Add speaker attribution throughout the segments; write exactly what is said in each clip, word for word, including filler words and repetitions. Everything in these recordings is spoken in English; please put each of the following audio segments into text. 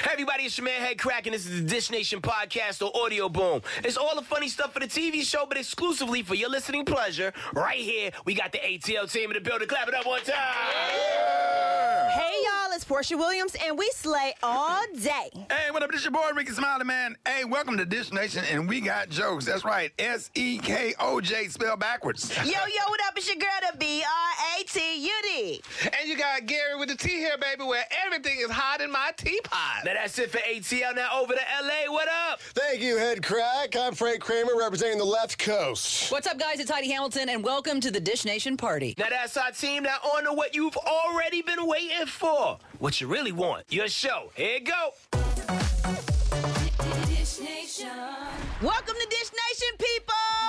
Speaker 1: Hey everybody, it's your man Head Crack, and this is the Dish Nation podcast or Audio Boom. It's all the funny stuff for the T V show, but exclusively for your listening pleasure. Right here, we got the A T L team in the building. Clap it up one time.
Speaker 2: Yeah. Hey y'all, it's Portia Williams, and we slay all day.
Speaker 3: Hey, what up? This your boy Ricky Smiley, man. Hey, welcome to Dish Nation, and we got jokes. That's right, S E K O J spelled backwards.
Speaker 2: Yo, yo, what up? It's your girl, the B R A T U D.
Speaker 4: And you got Gary with the T here, baby, where everything is hot in my teapot.
Speaker 1: Now that's it for A T L. Now over to L A. What up?
Speaker 5: Thank you, Head Crack. I'm Frank Kramer, representing the left coast.
Speaker 6: What's up, guys? It's Heidi Hamilton, and welcome to the Dish Nation party.
Speaker 1: Now that's our team. Now on to what you've already been waiting for. What you really want. Your show. Here you go.
Speaker 2: Dish Nation. Welcome to Dish Nation, people.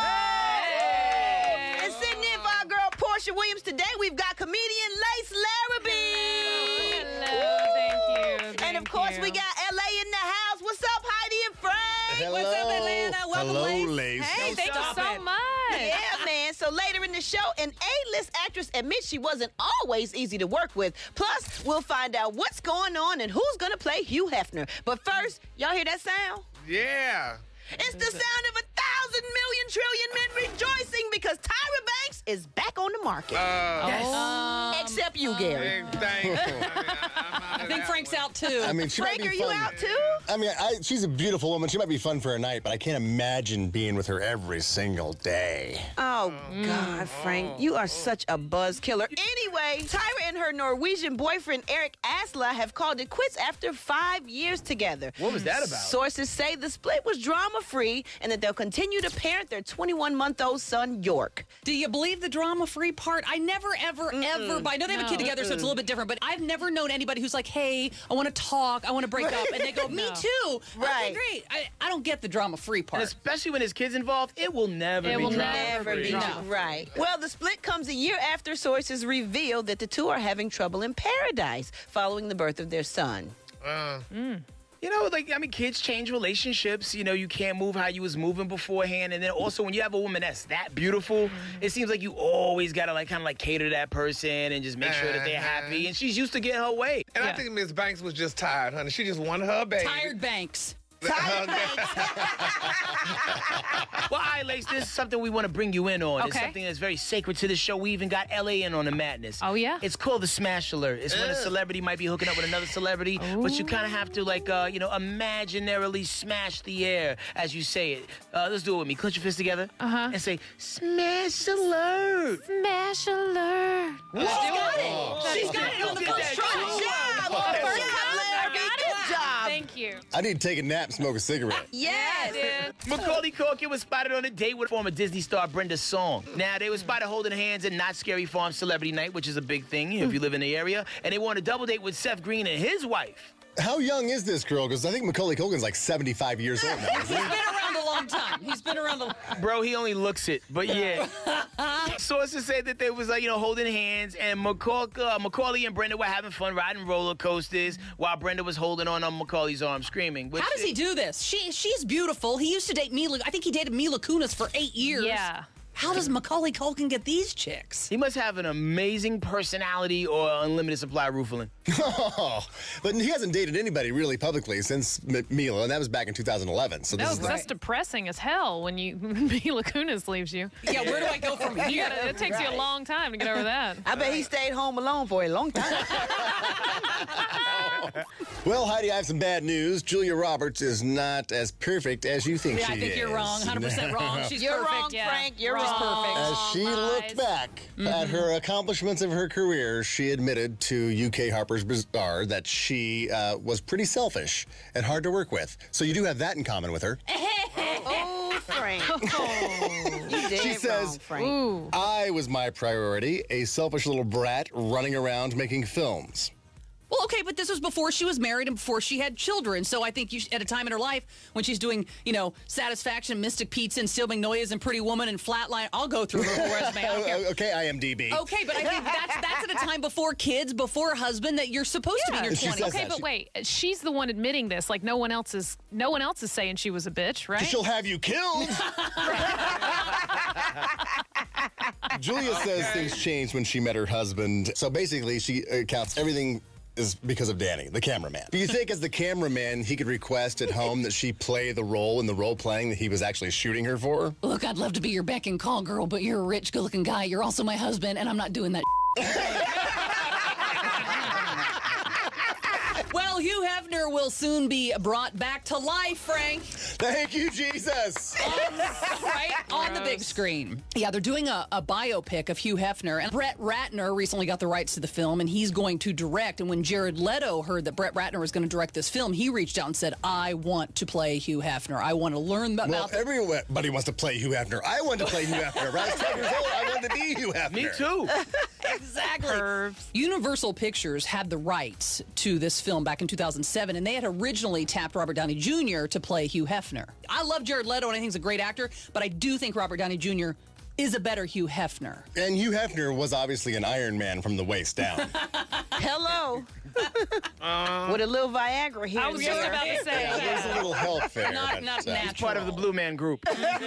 Speaker 1: Hey.
Speaker 2: And sitting in for our girl Portia Williams today, we've got comedian Lace Larrabee.
Speaker 7: Hello, thank you. Thank
Speaker 2: and of course,
Speaker 7: you.
Speaker 2: we got L A in the house. What's up, Heidi and Frank?
Speaker 5: Hello.
Speaker 6: What's up, Atlanta? Welcome,
Speaker 5: Hello,
Speaker 6: Lace.
Speaker 5: Lace.
Speaker 7: Hey,
Speaker 1: No,
Speaker 7: thank you
Speaker 1: stop
Speaker 7: so
Speaker 1: it.
Speaker 7: much.
Speaker 2: Yeah, man. So later in the show, an A-list actress admits she wasn't always easy to work with. Plus, we'll find out what's going on and who's going to play Hugh Hefner. But first, y'all hear that sound?
Speaker 4: Yeah.
Speaker 2: It's the sound of a thousand million trillion men rejoicing because Tyra Banks is back on the market.
Speaker 4: Uh,
Speaker 2: Except you, Gary.
Speaker 4: Big thank you. I, mean, I,
Speaker 6: I think Frank's out, too.
Speaker 5: I mean, she
Speaker 2: Frank,
Speaker 5: might
Speaker 2: are
Speaker 5: be
Speaker 2: you
Speaker 5: fun.
Speaker 2: out too?
Speaker 5: I mean, I, she's a beautiful woman. She might be fun for a night, but I can't imagine being with her every single day.
Speaker 2: Oh, God, Frank, you are such a buzz killer. Anyway, Tyra and her Norwegian boyfriend, Eric Asla, have called it quits after five years together.
Speaker 1: What was that about?
Speaker 2: Sources say the split was drama-free and that they'll continue to parent their twenty-one-month-old son, York.
Speaker 6: Do you believe the drama-free part? I never, ever, ever, but I know they have a kid
Speaker 7: No.
Speaker 6: together, so it's a little bit different, but I've never known anybody who's like, hey, I want to talk, I want to break up, and they go, me
Speaker 7: No.
Speaker 6: too.
Speaker 2: Right.
Speaker 6: Okay, great. I, I don't get the drama-free
Speaker 1: And
Speaker 6: part.
Speaker 1: especially when there's kids involved, it will never
Speaker 7: It
Speaker 1: be
Speaker 7: will
Speaker 1: drama
Speaker 7: never
Speaker 1: free.
Speaker 7: be
Speaker 2: No. Right. Well, the split comes a year after sources revealed that the two are having trouble in paradise following the birth of their son.
Speaker 4: Uh,
Speaker 1: You know, like, I mean, kids change relationships. You know, you can't move how you was moving beforehand. And then also, when you have a woman that's that beautiful, it seems like you always got to, like, kind of, like, cater to that person and just make sure that they're
Speaker 4: Uh-huh.
Speaker 1: happy. And she's used to getting her way.
Speaker 4: and I
Speaker 7: Yeah.
Speaker 4: think Miss Banks was just tired, honey. She just wanted her baby.
Speaker 6: Tired Banks.
Speaker 2: Tyra Banks.
Speaker 1: Well, all right, Lace, this is something we want to bring you in on. It's
Speaker 7: Okay.
Speaker 1: something that's very sacred to the show. We even got L A in on the madness.
Speaker 7: Oh, yeah?
Speaker 1: It's called the Smash Alert. It's when a
Speaker 4: Ugh.
Speaker 1: celebrity might be hooking up with another celebrity, but you kind of have to, like, uh, you know, imaginarily smash the air as you say it. Uh, let's do it with me. Clench your fists together
Speaker 7: Uh-huh.
Speaker 1: and say, Smash Alert.
Speaker 7: Smash alert.
Speaker 6: She's got it. She's got it on the
Speaker 1: Did
Speaker 6: first
Speaker 1: that.
Speaker 6: try.
Speaker 2: Good job.
Speaker 1: Oh,
Speaker 2: Good
Speaker 1: first
Speaker 2: job,
Speaker 1: time.
Speaker 2: Larry. Good job.
Speaker 7: Thank you.
Speaker 5: I need to take a nap and smoke a cigarette.
Speaker 2: Yes.
Speaker 7: Dude.
Speaker 1: Macaulay Culkin was spotted on a date with former Disney star Brenda Song. Now, they were spotted holding hands at Not Scary Farm Celebrity Night, which is a big thing you know, if you live in the area. And they won a double date with Seth Green and his wife.
Speaker 5: How young is this girl? Because I think Macaulay Culkin's like seventy-five years old now.
Speaker 6: He's been around a long time. He's been around a...
Speaker 1: Bro, he only looks it, but yeah. Sources say that they was, like, you know, holding hands, and Macaulay, uh, Macaulay and Brenda were having fun riding roller coasters while Brenda was holding on on Macaulay's arm, screaming. Which
Speaker 6: How does he do this? She She's beautiful. He used to date Mila. I think he dated Mila Kunis for eight years.
Speaker 7: Yeah.
Speaker 6: How does Macaulay Culkin get these chicks?
Speaker 1: He must have an amazing personality or unlimited supply of Rufalin.
Speaker 5: Oh, but he hasn't dated anybody really publicly since M- Mila, and that was back in two thousand eleven. So this
Speaker 7: No,
Speaker 5: is
Speaker 7: 'cause
Speaker 5: the,
Speaker 7: that's depressing as hell when you Mila Kunis leaves you.
Speaker 6: Yeah, where do I go from
Speaker 7: You
Speaker 6: here?
Speaker 7: gotta, it takes you a long time to get over that.
Speaker 2: I bet he stayed home alone for a long time.
Speaker 5: Well, Heidi, I have some bad news. Julia Roberts is not as perfect as you think
Speaker 6: Yeah,
Speaker 5: she
Speaker 6: I think
Speaker 5: is.
Speaker 6: you're wrong. one hundred percent wrong. She's
Speaker 2: You're
Speaker 6: perfect.
Speaker 2: wrong,
Speaker 7: yeah.
Speaker 2: Frank. You're
Speaker 7: Wrong.
Speaker 2: wrong.
Speaker 5: As she
Speaker 7: Lies.
Speaker 5: looked back at her accomplishments of her career, she admitted to U K Harper's Bazaar that she uh, was pretty selfish and hard to work with. So you do have that in common with her.
Speaker 2: Oh, Frank. You did
Speaker 5: She says,
Speaker 2: wrong, Frank.
Speaker 7: Ooh.
Speaker 5: I was my priority, a selfish little brat running around making films.
Speaker 6: Well, okay, but this was before she was married and before she had children. So I think you sh- at a time in her life when she's doing, you know, Satisfaction, Mystic Pizza, and Steel Magnolias, and Pretty Woman, and Flatline, I'll go through her whole resume. I don't care.
Speaker 5: Okay, I M D B.
Speaker 6: Okay, but I think that's that's at a time before kids, before a husband, that you're supposed to be in your
Speaker 5: She
Speaker 6: twenties.
Speaker 5: says
Speaker 7: Okay,
Speaker 5: that.
Speaker 7: but
Speaker 5: She-
Speaker 7: wait, she's the one admitting this. Like no one else is. No one else is saying she was a bitch, right?
Speaker 5: She'll have you killed. Julia says things changed when she met her husband. So basically, she uh, counts everything is because of Danny, the cameraman. Do you think as the cameraman, he could request at home that she play the role in the role playing that he was actually shooting her for?
Speaker 6: Look, I'd love to be your beck and call girl, but you're a rich, good-looking guy. You're also my husband, and I'm not doing that. Well, Hugh Hefner will soon be brought back to life, Frank.
Speaker 5: Thank you, Jesus.
Speaker 6: On, right? On the big screen. Yeah, they're doing a, a biopic of Hugh Hefner. And Brett Ratner recently got the rights to the film, and he's going to direct. And when Jared Leto heard that Brett Ratner was going to direct this film, he reached out and said, I want to play Hugh Hefner. I want to learn about
Speaker 5: Well,
Speaker 6: the-
Speaker 5: everybody wants to play Hugh Hefner. I wanted to play Hugh Hefner. When I was ten years old, I wanted to be Hugh Hefner.
Speaker 1: Me too.
Speaker 6: Exactly.
Speaker 7: Curves.
Speaker 6: Universal Pictures had the rights to this film back in two thousand seven, and they had originally tapped Robert Downey Junior to play Hugh Hefner. I love Jared Leto, and I think he's a great actor, but I do think Robert Downey Junior is a better Hugh Hefner.
Speaker 5: And Hugh Hefner was obviously an Iron Man from the waist down.
Speaker 2: Hello. With a little Viagra here.
Speaker 7: I was
Speaker 2: and
Speaker 7: just
Speaker 2: there.
Speaker 7: about to say.
Speaker 5: Yeah, there's a little help there.
Speaker 6: Not,
Speaker 5: but,
Speaker 6: not
Speaker 5: uh,
Speaker 6: natural.
Speaker 1: Part of the Blue Man Group.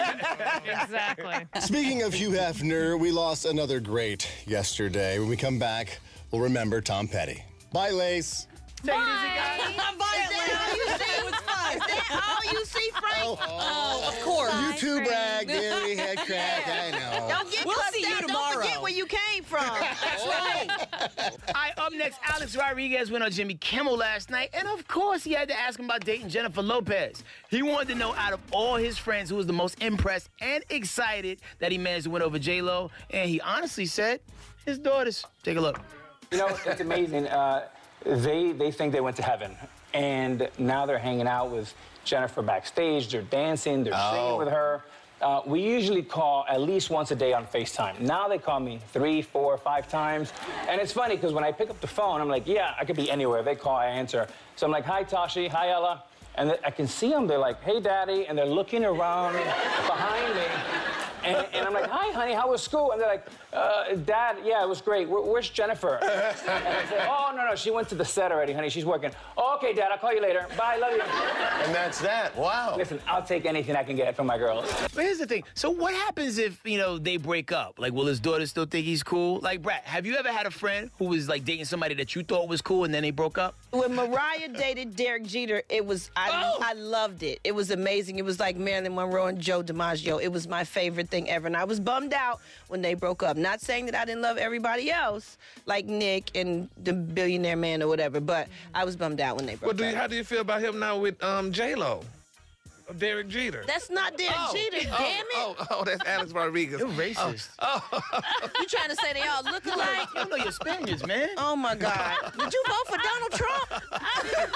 Speaker 7: Exactly.
Speaker 5: Speaking of Hugh Hefner, we lost another great yesterday. When we come back, we'll remember Tom Petty. Bye, Lace.
Speaker 1: Take it easy, guys.
Speaker 2: Is that all you see? Is that all you see, Frank?
Speaker 6: Oh, of course.
Speaker 5: You too bragged. There we had crack. I know.
Speaker 2: Don't get
Speaker 6: We'll
Speaker 2: cussed
Speaker 6: see you
Speaker 2: out.
Speaker 6: tomorrow.
Speaker 2: Don't forget where you came from.
Speaker 6: That's right.
Speaker 1: All right, up next, Alex Rodriguez went on Jimmy Kimmel last night, and of course, he had to ask him about dating Jennifer Lopez. He wanted to know out of all his friends who was the most impressed and excited that he managed to win over J-Lo, and he honestly said his daughters. Take a look.
Speaker 8: You know, it's amazing. Uh, they they think they went to heaven, and now they're hanging out with Jennifer backstage. They're dancing. They're singing with her. Uh, we usually call at least once a day on FaceTime. Now they call me three, four, five times. And it's funny because when I pick up the phone, I'm like, yeah, I could be anywhere. They call, I answer. So I'm like, hi, Tashi. Hi, Ella. And th- I can see them. They're like, hey, Daddy. And they're looking around behind me. And, and I'm like, hi, honey, how was school? And they're like, uh, Dad, yeah, it was great. Where, where's Jennifer? And I say, oh, no, no, she went to the set already, honey. She's working. Oh, okay, Dad, I'll call you later. Bye, love you.
Speaker 9: And that's that. Wow.
Speaker 8: Listen, I'll take anything I can get from my girls.
Speaker 1: But here's the thing. So what happens if, you know, they break up? Like, will his daughter still think he's cool? Like, Brad, have you ever had a friend who was, like, dating somebody that you thought was cool and then they broke up?
Speaker 2: When Mariah dated Derek Jeter, it was, I,
Speaker 1: Oh.
Speaker 2: I loved it. It was amazing. It was like Marilyn Monroe and Joe DiMaggio. It was my favorite thing ever. And I was bummed out when they broke up. Not saying that I didn't love everybody else, like Nick and the Billionaire Man or whatever, but I was bummed out when they broke
Speaker 4: Well, do you,
Speaker 2: up.
Speaker 4: how do you feel about him now with um, J-Lo? Derek Jeter.
Speaker 2: That's not Derek
Speaker 4: Oh,
Speaker 2: Jeter,
Speaker 4: oh,
Speaker 2: damn it.
Speaker 4: Oh, oh, that's Alex Rodriguez.
Speaker 1: You're racist.
Speaker 2: You trying to say they all look alike?
Speaker 1: You don't know your Spaniards, man.
Speaker 2: Oh, my God. Did you vote for Donald Trump?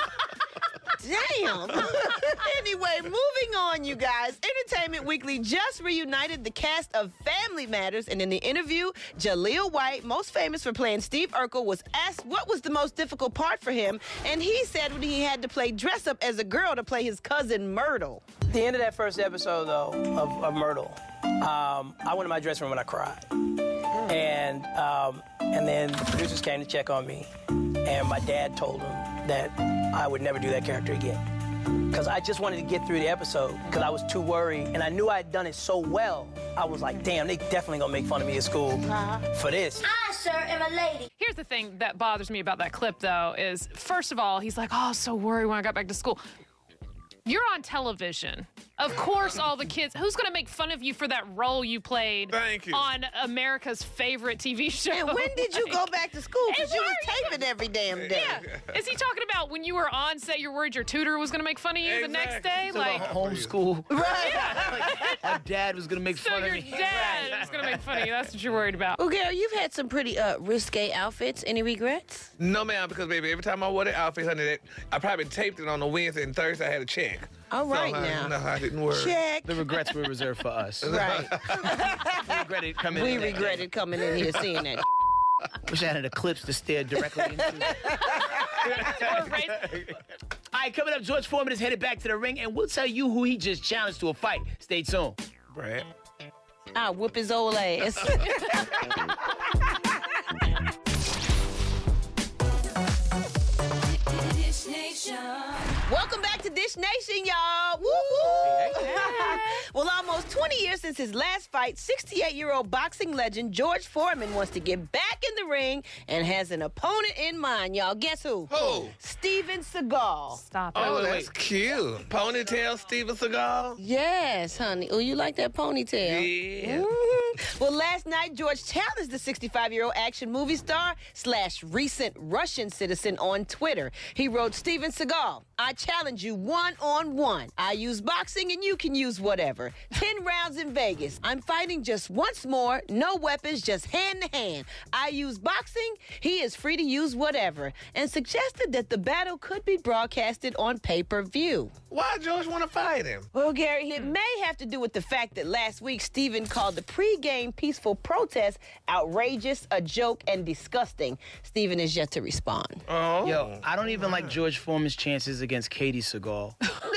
Speaker 2: Damn. Anyway, moving on, you guys. Entertainment Weekly just reunited the cast of Family Matters, and in the interview, Jaleel White, most famous for playing Steve Urkel, was asked what was the most difficult part for him, and he said when he had to play dress up as a girl to play his cousin Myrtle.
Speaker 10: At the end of that first episode, though, of, of Myrtle, um, I went in my dressing room and I cried. And um, and then the producers came to check on me, and my dad told them that I would never do that character again. Because I just wanted to get through the episode, because I was too worried, and I knew I had done it so well. I was like, damn, they definitely gonna make fun of me at school for this.
Speaker 11: I, sir, am a lady.
Speaker 7: Here's the thing that bothers me about that clip, though, is first of all, he's like, oh, I was so worried when I got back to school. You're on television. Of course, all the kids. Who's going to make fun of you for that role you played
Speaker 4: Thank you.
Speaker 7: on America's favorite T V show?
Speaker 2: And when did you go back to school? Because
Speaker 7: And
Speaker 2: you
Speaker 7: why
Speaker 2: was
Speaker 7: are you-
Speaker 2: taping every damn day.
Speaker 7: Yeah. Is he talking about when you were on set, you're worried your tutor was going to make fun of you the next
Speaker 4: Exactly.
Speaker 7: day?
Speaker 1: So
Speaker 7: Like,
Speaker 1: about homeschool.
Speaker 2: Right.
Speaker 1: Our dad was gonna make
Speaker 7: so
Speaker 1: fun
Speaker 7: your
Speaker 1: of me.
Speaker 7: dad is going to make fun of you. That's what you're worried about.
Speaker 2: Well, Gary, you've had some pretty uh, risque outfits. Any regrets?
Speaker 4: No, ma'am, because, baby, every time I wore that outfit, honey, that, I probably taped it on a Wednesday and Thursday I had a check.
Speaker 2: All right
Speaker 4: so, honey,
Speaker 2: now.
Speaker 4: No, I didn't worry.
Speaker 2: Check.
Speaker 1: The regrets were reserved for us.
Speaker 2: Right.
Speaker 1: We regretted coming
Speaker 2: We
Speaker 1: in that day.
Speaker 2: regretted coming in here seeing that.
Speaker 1: Wish I had an eclipse to stare directly into.
Speaker 7: Or right-
Speaker 1: All right, coming up, George Foreman is headed back to the ring, and we'll tell you who he just challenged to a fight. Stay tuned.
Speaker 4: Brad.
Speaker 2: I'll whoop his old ass. Welcome back to Dish Nation, y'all. Woo-hoo. Well, almost twenty years since his last fight, sixty-eight-year-old boxing legend George Foreman wants to get back in the ring and has an opponent in mind, y'all. Guess who?
Speaker 4: Who?
Speaker 2: Steven Seagal.
Speaker 7: Stop it.
Speaker 4: Oh,
Speaker 1: wait,
Speaker 4: that's
Speaker 1: wait.
Speaker 4: cute. Ponytail Steven Seagal.
Speaker 2: Yes, honey. Oh, you like that ponytail?
Speaker 4: Yeah.
Speaker 2: Mhm. Well, last night, George challenged the sixty-five-year-old action movie star slash recent Russian citizen on Twitter. He wrote, Steven Seagal, I challenge you one-on-one. I use boxing and you can use whatever. Ten rounds in Vegas. I'm fighting just once more. No weapons, just hand-to-hand. I use boxing. He is free to use whatever. And suggested that the battle could be broadcasted on pay-per-view.
Speaker 4: Why George want to fight him?
Speaker 2: Well, Gary, it may have to do with the fact that last week Steven called the pre-game peaceful protest outrageous, a joke, and disgusting. Steven is yet to respond.
Speaker 4: Oh.
Speaker 1: Yo, I don't even like George Foreman's chances against Katie Seagal.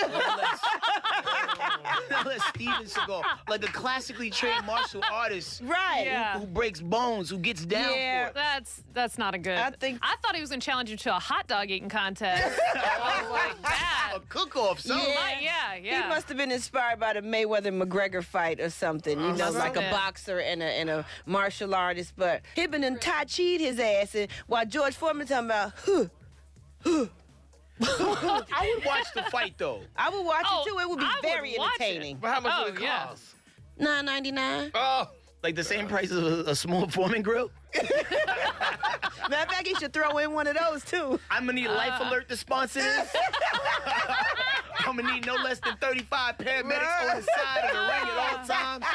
Speaker 1: Not less Steven Seagal, like a classically trained martial artist,
Speaker 2: Right.
Speaker 7: Yeah.
Speaker 1: who, who breaks bones, who gets down
Speaker 2: Yeah.
Speaker 1: for it.
Speaker 7: That's that's not a good.
Speaker 2: I think-
Speaker 7: I thought he was gonna challenge you to a hot dog eating contest. I was like that.
Speaker 1: A cook-off, something.
Speaker 2: Yeah.
Speaker 7: Like, yeah, yeah.
Speaker 2: He must have been inspired by the Mayweather-McGregor fight or something, you know, like a
Speaker 7: Yeah.
Speaker 2: boxer and a, and a martial artist. But he been and Tai Chi'd his ass, and while George Foreman talking about, huh, huh.
Speaker 1: I would watch the fight though.
Speaker 2: I would watch
Speaker 7: Oh,
Speaker 2: it too. It would be
Speaker 7: I would
Speaker 2: very
Speaker 7: watch it.
Speaker 2: entertaining.
Speaker 4: But how much
Speaker 7: Oh,
Speaker 4: would it
Speaker 7: yeah.
Speaker 4: cost?
Speaker 2: nine ninety-nine.
Speaker 4: Oh.
Speaker 1: Like the same price as a, a small Foreman grill.
Speaker 2: Matter of fact, he should throw in one of those too.
Speaker 1: I'm gonna need Life Alert to sponsor this. I'm gonna need no less than thirty-five paramedics on the side of the ring at all times.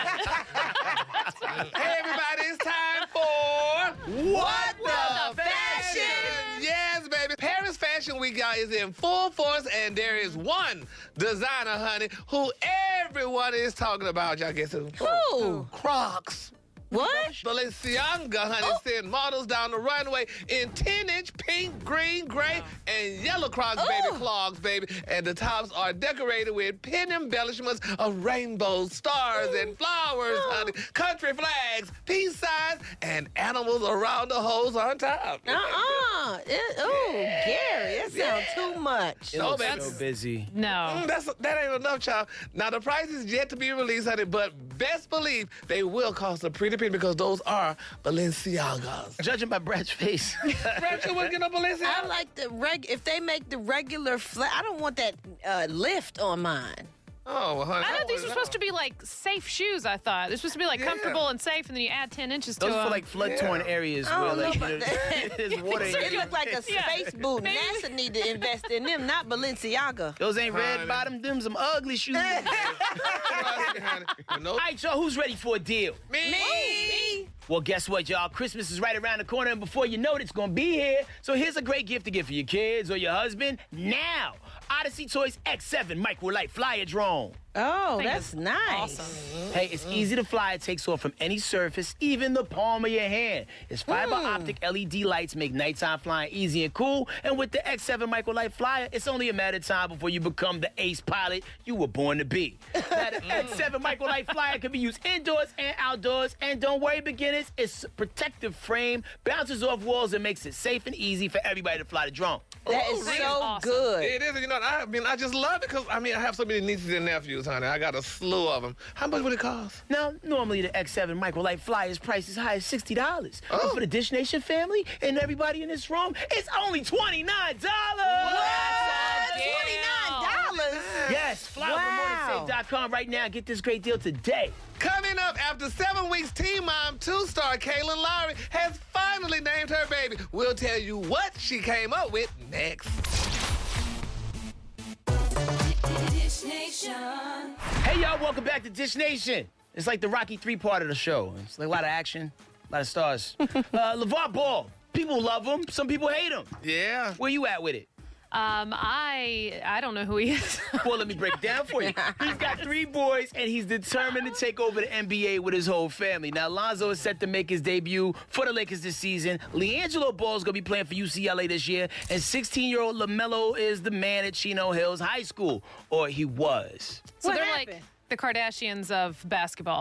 Speaker 4: Hey, everybody, it's time for
Speaker 1: What
Speaker 2: the Fashion?
Speaker 4: Yes, baby. Paris Fashion Week, y'all, is in full force, and there is one designer, honey, who everyone is talking about. Y'all guess who?
Speaker 2: Who?
Speaker 4: Crocs.
Speaker 2: What?
Speaker 4: Balenciaga, honey,
Speaker 2: Oh.
Speaker 4: sent models down the runway in ten-inch pink, green, gray, and yellow Crocs, baby,
Speaker 2: Oh.
Speaker 4: clogs, baby. And the tops are decorated with pin embellishments of rainbows, stars, and flowers, honey, country flags, peace signs, and animals around the holes on top.
Speaker 2: Uh-uh. It- Oh, Gary, that sounds too much.
Speaker 1: It
Speaker 4: No,
Speaker 1: looks
Speaker 4: man.
Speaker 1: so busy.
Speaker 7: No.
Speaker 4: Mm, that's, that ain't enough, child. Now, the price is yet to be released, honey, but best believe they will cost a pretty penny because those are Balenciagas.
Speaker 1: Judging by Brad's face.
Speaker 4: Brad, you wouldn't get no
Speaker 2: I
Speaker 4: Balenciaga?
Speaker 2: like the reg. If they make the regular flat, I don't want that uh, lift on mine.
Speaker 4: Oh, well, honey.
Speaker 7: I thought these
Speaker 4: wouldn't
Speaker 7: were supposed to be like safe shoes. I thought they're supposed to be like
Speaker 4: Yeah.
Speaker 7: comfortable and safe, and then you add ten inches to
Speaker 1: Those are
Speaker 7: them.
Speaker 1: for like flood-torn areas
Speaker 2: I
Speaker 1: where
Speaker 2: don't know
Speaker 1: like
Speaker 2: about that.
Speaker 1: there's water. in
Speaker 2: It
Speaker 1: it.
Speaker 2: look like a
Speaker 7: Yeah.
Speaker 2: space boot.
Speaker 7: Maybe-
Speaker 2: NASA need to invest in them, not Balenciaga.
Speaker 1: Those ain't red
Speaker 4: Honey.
Speaker 1: bottom, them some ugly shoes. All
Speaker 4: honey. No,
Speaker 1: right, y'all, who's ready for a deal?
Speaker 4: me.
Speaker 2: Me?
Speaker 1: Well, guess what, y'all? Christmas is right around the corner, and before you know it, it's gonna be here. So here's a great gift to get for your kids or your husband now. Odyssey Toys X seven Microlight Flyer Drone.
Speaker 2: Oh,
Speaker 7: think
Speaker 2: that's
Speaker 7: it's
Speaker 2: nice.
Speaker 7: awesome.
Speaker 1: Hey, it's easy to fly. It takes off from any surface, even the palm of your hand. Its fiber optic L E D lights make nighttime flying easy and cool. And with the X seven Microlight Flyer, it's only a matter of time before you become the ace pilot you were born to be. Now, the X seven Microlight Flyer can be used indoors and outdoors. And don't worry, beginners, its protective frame bounces off walls and makes it safe and easy for everybody to fly the drone.
Speaker 2: That
Speaker 4: Oh,
Speaker 2: is
Speaker 4: really?
Speaker 2: so
Speaker 7: Awesome.
Speaker 2: good.
Speaker 4: It is, you know, I mean, I just love it because, I mean, I have so many nieces and nephews, honey. I got a slew of them. How much would it cost?
Speaker 1: Now, normally the X seven Microlight Flyer is priced as high as sixty dollars. But
Speaker 4: Oh.
Speaker 1: for the Dish Nation family and everybody in this room, it's only twenty-nine dollars.
Speaker 2: twenty-nine dollars?
Speaker 1: Yes, fly over more than safe dot com right now. Get this great deal today.
Speaker 4: Coming up, after seven weeks, Teen Mom two-star Kaylin Lowry has finally named her baby. We'll tell you what she came up with next.
Speaker 11: Dish Nation.
Speaker 1: Hey, y'all, welcome back to Dish Nation. It's like the Rocky three part of the show. It's like a lot of action, a lot of stars. uh, LeVar Ball, people love him, some people hate him.
Speaker 4: Yeah.
Speaker 1: Where you at with it?
Speaker 7: Um, I I don't know who he is.
Speaker 1: Well, let me break it down for you. He's got three boys, and he's determined to take over the N B A with his whole family. Now, Lonzo is set to make his debut for the Lakers this season. LiAngelo Ball's going to be playing for U C L A this year. And sixteen-year-old LaMelo is the man at Chino Hills High School, or he was.
Speaker 7: So
Speaker 2: What
Speaker 7: they're
Speaker 2: happened?
Speaker 7: like the Kardashians of basketball.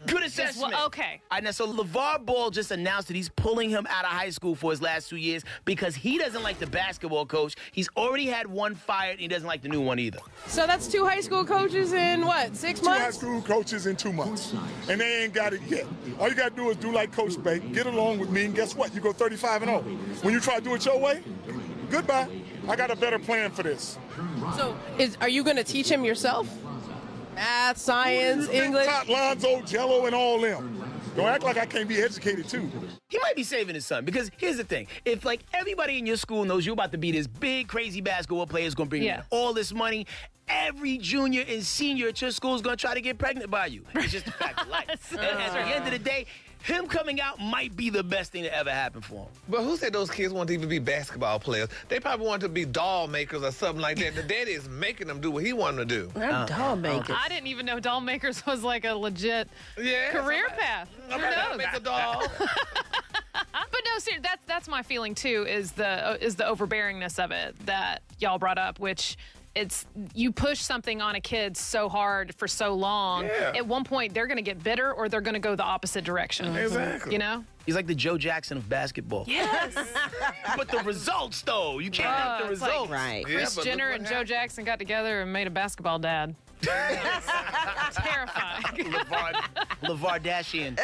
Speaker 1: Good assessment.
Speaker 7: Well, okay.
Speaker 1: All right, now, so LeVar Ball just announced that he's pulling him out of high school for his last two years because he doesn't like the basketball coach. He's already had one fired, and he doesn't like the new one either.
Speaker 12: So that's two high school coaches in, what, six
Speaker 13: Two high
Speaker 12: months?
Speaker 13: school coaches in two months. And they ain't got it yet. All you got to do is do like Coach Bay, get along with me, and guess what? You go thirty-five and oh. When you try to do it your way, goodbye. I got a better plan for this.
Speaker 12: So is are you going to teach him yourself? Math, science, English?
Speaker 13: Taught Lonzo, Jello, and all them. Don't act like I can't be educated, too.
Speaker 1: He might be saving his son because here's the thing. If, like, everybody in your school knows you're about to be this big, crazy basketball player who's going to bring
Speaker 7: Yeah.
Speaker 1: in all this money, every junior and senior at your school is going to try to get pregnant by you. It's just a fact of life. And at the end of the day, him coming out might be the best thing that ever happened for him.
Speaker 4: But who said those kids want to even be basketball players? They probably want to be doll makers or something like that. The daddy is making them do what he wanted to do.
Speaker 2: Not doll makers.
Speaker 7: I didn't even know doll makers was like a legit
Speaker 4: Yeah,
Speaker 7: career
Speaker 4: somebody-
Speaker 7: path. Who
Speaker 4: Somebody gotta
Speaker 7: knows?
Speaker 4: make a doll.
Speaker 7: But no, seriously, that's that's my feeling too. Is the uh, is the overbearingness of it that y'all brought up, which. It's you push something on a kid so hard for so long.
Speaker 4: Yeah.
Speaker 7: At one point, they're going to get bitter, or they're going to go the opposite direction.
Speaker 4: Exactly.
Speaker 7: You know?
Speaker 1: He's like the Joe Jackson of basketball.
Speaker 7: Yes.
Speaker 1: But the results, though, you can't have the
Speaker 7: Uh, it's like-
Speaker 1: results.
Speaker 2: Right.
Speaker 4: Yeah,
Speaker 7: Kris
Speaker 4: but
Speaker 7: Jenner
Speaker 4: look
Speaker 7: and
Speaker 4: what
Speaker 7: Joe
Speaker 4: happened.
Speaker 7: Jackson got together and made a basketball dad. Terrifying.
Speaker 1: LeVar, LeVar Dashian.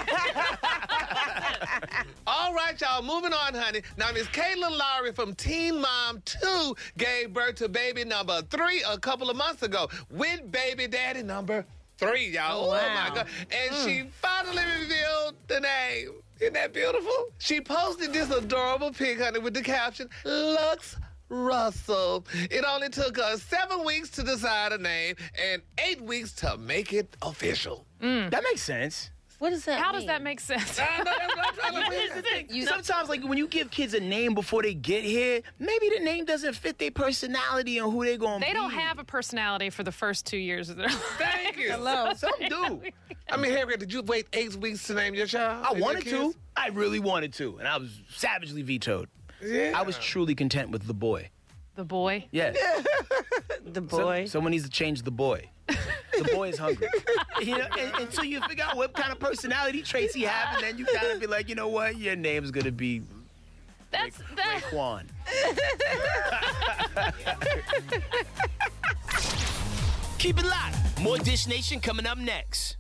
Speaker 4: All right, y'all, moving on, honey. Now, Miss Caitlin Lowry from Teen Mom two gave birth to baby number three a couple of months ago with baby daddy number three, y'all.
Speaker 2: Oh,
Speaker 4: Oh,
Speaker 2: wow.
Speaker 4: my God. And she finally revealed the name. Isn't that beautiful? She posted this adorable pic, honey, with the caption, Lux Russell. It only took us seven weeks to decide a name and eight weeks to make it official.
Speaker 1: That makes sense.
Speaker 2: What does that
Speaker 7: How
Speaker 2: mean?
Speaker 7: does that make sense?
Speaker 4: I know, that's what I'm trying to
Speaker 1: But here's
Speaker 4: figure.
Speaker 1: the thing. You, sometimes, like, when you give kids a name before they get here, maybe the name doesn't fit their personality and who they're going to be.
Speaker 7: They don't have a personality for the first two years of their life.
Speaker 4: Thank you.
Speaker 1: Hello. Some do.
Speaker 4: I mean, Harriet, did you wait eight weeks to name your child?
Speaker 1: I
Speaker 4: And your
Speaker 1: wanted to.
Speaker 4: kids?
Speaker 1: I really wanted to. And I was savagely vetoed.
Speaker 4: Yeah.
Speaker 1: I was truly content with the boy.
Speaker 7: The boy.
Speaker 1: Yes.
Speaker 2: The
Speaker 1: So-
Speaker 2: boy.
Speaker 1: someone needs to change the boy. The boy is hungry. You know, and, until you figure out what kind of personality traits he has, and then you kind of be like, you know what, your name's gonna be
Speaker 7: That's that.
Speaker 1: Raekwon. Keep it locked. More Dish Nation coming up next.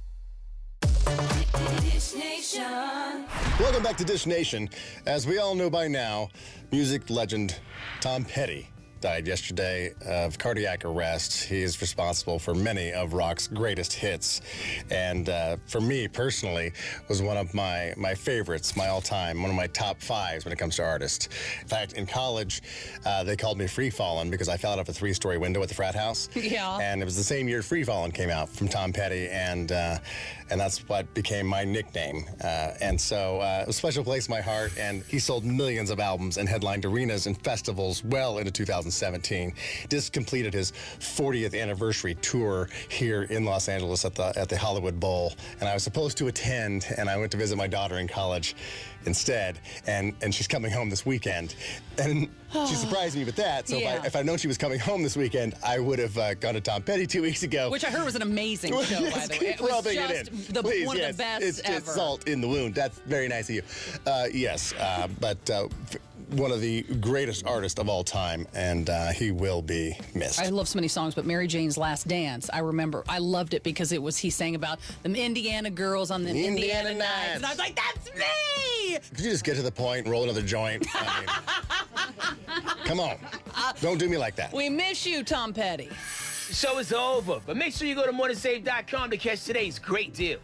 Speaker 11: Dish Nation.
Speaker 5: Welcome back to Dish Nation. As we all know by now, music legend Tom Petty died yesterday of cardiac arrest. He is responsible for many of rock's greatest hits, and uh, for me personally, was one of my my favorites, my all-time, one of my top fives when it comes to artists. In fact, in college, uh, they called me Free Fallin' because I fell out of a three-story window at the frat house.
Speaker 6: Yeah.
Speaker 5: And it was the same year Free Fallin' came out from Tom Petty, and uh, and that's what became my nickname. Uh, and so uh, it was a special place in my heart, and he sold millions of albums and headlined arenas and festivals well into two thousand seventeen. Just completed his fortieth anniversary tour here in Los Angeles at the at the Hollywood Bowl, and I was supposed to attend, and I went to visit my daughter in college instead, and and she's coming home this weekend, and she surprised me with that. So
Speaker 6: Yeah.
Speaker 5: if, I, if I'd known she was coming home this weekend, I would have uh, gone to Tom Petty two weeks ago.
Speaker 6: Which I heard was an amazing show, by
Speaker 5: Yes,
Speaker 6: the way.
Speaker 5: keep
Speaker 6: It was
Speaker 5: rubbing
Speaker 6: just
Speaker 5: it in.
Speaker 6: the,
Speaker 5: Please,
Speaker 6: one
Speaker 5: yes,
Speaker 6: of the best
Speaker 5: it's,
Speaker 6: ever.
Speaker 5: It's salt in the wound. That's very nice of you. Uh, yes, uh, but uh, f- one of the greatest artists of all time, and uh, he will be missed.
Speaker 6: I love so many songs, but Mary Jane's Last Dance, I remember, I loved it because it was, he sang about them Indiana girls on the Indiana,
Speaker 5: Indiana
Speaker 6: nights.
Speaker 5: nights.
Speaker 6: And I was like, that's me!
Speaker 5: Could you just get to the point and roll another joint? I mean, come on. Don't do me like that.
Speaker 6: We miss you, Tom Petty.
Speaker 1: The show is over, but make sure you go to morning save dot com to catch today's great deal.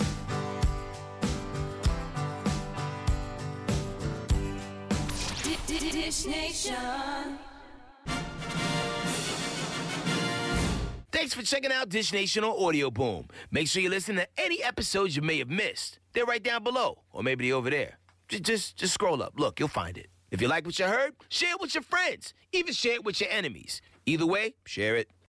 Speaker 11: Dish Nation.
Speaker 1: Thanks for checking out Dish Nation on Audio Boom. Make sure you listen to any episodes you may have missed. They're right down below, or maybe they're over there. Just, just, just scroll up. Look, you'll find it. If you like what you heard, share it with your friends. Even share it with your enemies. Either way, share it.